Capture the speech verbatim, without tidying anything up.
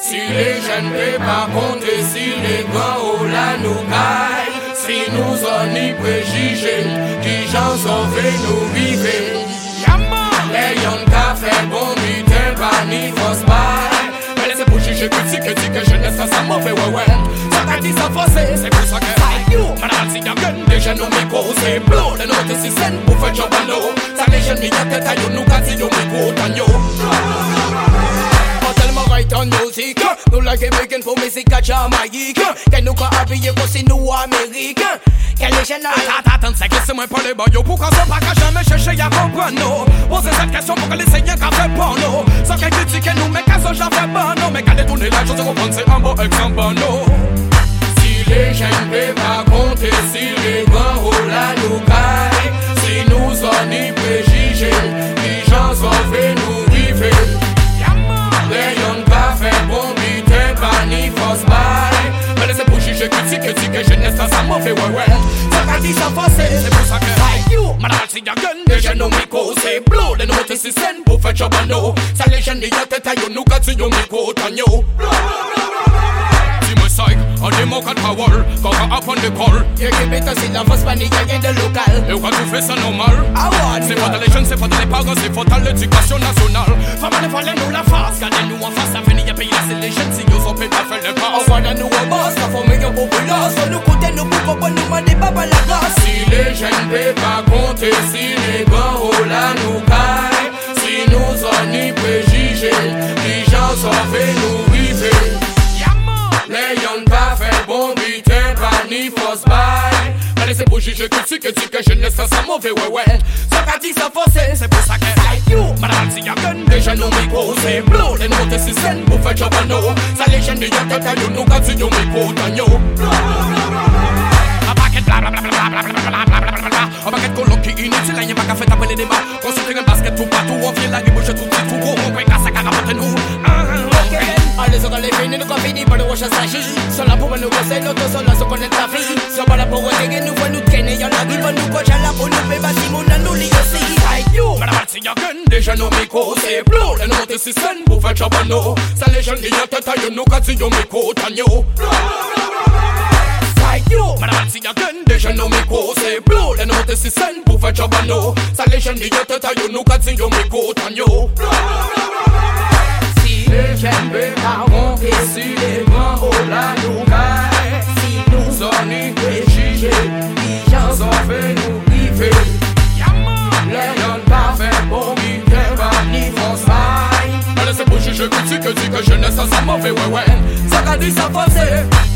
Si les jeunes ne pas compter, si les grands au la nous caillent, si nous on y préjugés, qui j'en sauve nous vivons. Les yon ka fait bon butin, pas ni force pas. Mais laissez pour juger, critiquer, dire que jeunesse ça mauvais, ouais ouais. Ça qu'a dit ça forcé, c'est pour ça que madame si y'a gun, des jeunes au micro, c'est bleu. Les notes si scène pour faire job à l'eau. Ça les jeunes, y'a tête à nous qu'a dit au micro, tanyo. Right on music, nous la Québécois pour musique à Jamaïque. Qu'elle nous a habillé pour si nous Américains. Qu'elle est jeune. Attends, attends, c'est que c'est moi pour les boyaux. Pourquoi ça pas qu'à jamais chercher à comprendre nous? Posez cette question pour que les seigneurs qu'a fait pour nous. Sans qu'elle critique nous, mais qu'à ça j'en fais pas non. Mais qu'à détourner la chose, on prend c'est un bon exemple pour nous. Si les jeunes ne pas compter, si les grands au la nous caillent, si nous on y préjugés, les gens sont fait nous vivre. Les yon ka fait bon butin, pas ni force bail. Mais laissez pour juger, critiquer, dire que jeunesse ça mauvais, ouais ouais. Ça qu'a dit ça forcé, c'est pour ça que like you, madame si y'a gun, des jeunes au micro, c'est bleu. Les notes si scène pour faire job à nous. Ça les jeunes y'a tête à yon, nous qu'a dit yon micro, tanyo. Dis-moi psych, on démocrate power, quand on apprend l'école. Y'a Québécois, c'est la force, pas ni y'a rien de local. Et on tout fait ça normal. C'est pas dans les jeunes, c'est pas dans les parents, c'est pas dans l'éducation nationale. Femme ne fallait nous la face, gardez-nous en face, avenir y'a pays là, c'est les jeunes, si nous ont fait pas faire le pas. On va dans nous en boss, la famille y'a populaire. Sur nous côté, nous pour qu'on nous mande pas par la grâce. Si les jeunes ne pas compter, si les grands au la nous caillent, si nous on y préjugés, les gens sont fait nous vivre. Les yon pas fait bon butin, pas ni force bail. Mais laissez pour juger, critiquer, dire que jeunesse ça mauvais, ouais ouais. Ça qu'a dit ça forcé, c'est pour ça que like you, madame si y'a gun, des jeunes au micro, c'est bleu. Les notes si scène pour faire job à nous. Ça les jeunes y'a tête à nous, qu'a dit yon micro, tanyo. Un paquet bla bla bla bla bla bla bla bla bla bla. Un paquet colloque qui inutile, y'a pas qu'à faire taper les débats. Construire un basket tout partout, on vient là, il bouge tout petit, tout gros, on peut casser, qu'à rapporter nous. Allez, on les fini, nous finit par le rocher s'agit. Sont là pour nous passer, l'autre sont là, sont connaître la vie. Sont pas là pour régler, nous voient nous traîner, y'en a qui vont nous coacher là pour nous faire bâtir, mon nous lit aussi. Like you, madame, si y'a gun, des jeunes au micro, c'est bleu. Les notes si scène pour faire job à nous. Ça les jeunes, y'a tête à nous, qu'a dit yon micro, tanyo. Like you, madame, si y'a gun, des jeunes au micro, c'est bleu. Les notes si scène pour faire job à nous. Ça les jeunes, y'a tête à nous, qu'a dit yon micro, tanyo. Les jeunes ne pas monter si les grands au la nous caillent. Si nous on y préjugés, les gens sont fait nous vivre. Les yon pas fait bon butin, pas ni force faille. Mais laissez pour juger, critiquer, dire que jeunesse ça mauvais, ouais ouais. Ça qu'a dit ça forcé.